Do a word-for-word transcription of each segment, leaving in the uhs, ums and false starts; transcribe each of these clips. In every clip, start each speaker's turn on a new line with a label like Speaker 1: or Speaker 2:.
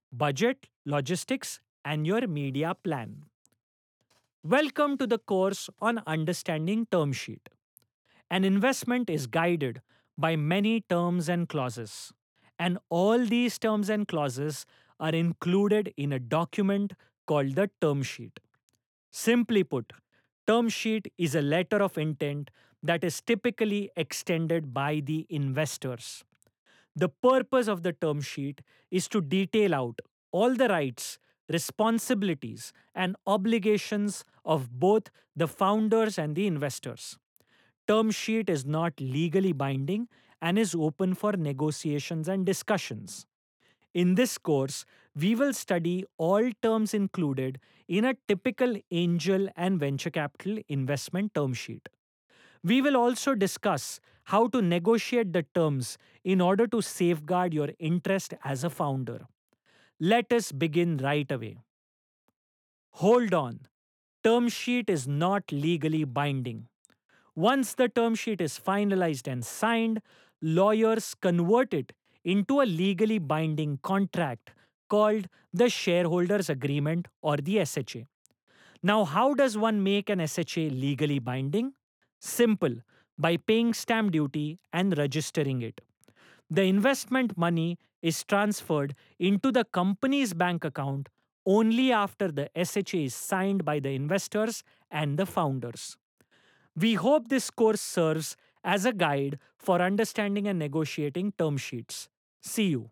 Speaker 1: budget, logistics, and your media plan. Welcome to the course on understanding term sheet. An investment is guided by many terms and clauses, and all these terms and clauses are included in a document called the term sheet. Simply put, term sheet is a letter of intent that is typically extended by the investors. The purpose of the term sheet is to detail out all the rights, responsibilities, and obligations of both the founders and the investors. Term sheet is not legally binding and is open for negotiations and discussions. In this course, we will study all terms included in a typical angel and venture capital investment term sheet. We will also discuss how to negotiate the terms in order to safeguard your interest as a founder. Let us begin right away. Hold on. Term sheet is not legally binding. Once the term sheet is finalized and signed, lawyers convert it into a legally binding contract called the shareholders agreement or the S H A. Now, how does one make an S H A legally binding? Simple, by paying stamp duty and registering it. The investment money is transferred into the company's bank account only after the S H A is signed by the investors and the founders. We hope this course serves as a guide for understanding and negotiating term sheets. See you.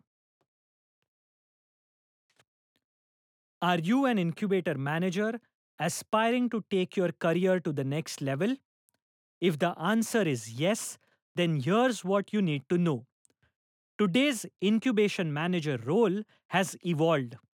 Speaker 1: Are you an incubator manager aspiring to take your career to the next level? If the answer is yes, then here's what you need to know. Today's incubation manager role has evolved.